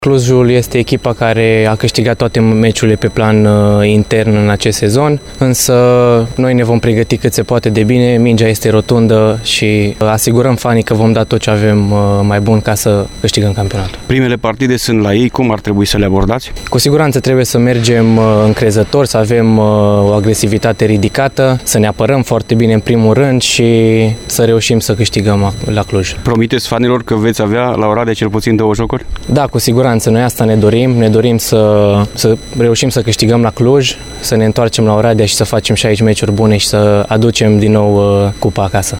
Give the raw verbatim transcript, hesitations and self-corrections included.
Clujul este echipa care a câștigat toate meciurile pe plan uh, intern în acest sezon, însă noi ne vom pregăti cât se poate de bine, mingea este rotundă și asigurăm fanii că vom da tot ce avem uh, mai bun ca să câștigăm campionatul. Primele partide sunt la ei, cum ar trebui să le abordați? Cu siguranță trebuie să mergem uh, încrezători, să avem uh, o agresivitate ridicată, să ne apărăm foarte bine în primul rând și să reușim să câștigăm la Cluj. Promiteți fanilor că veți avea la Oradea cel puțin două jocuri? Da, cu siguranță. Noi asta ne dorim, ne dorim să, să reușim să câștigăm la Cluj, să ne întoarcem la Oradea și să facem și aici meciuri bune și să aducem din nou uh, cupa acasă.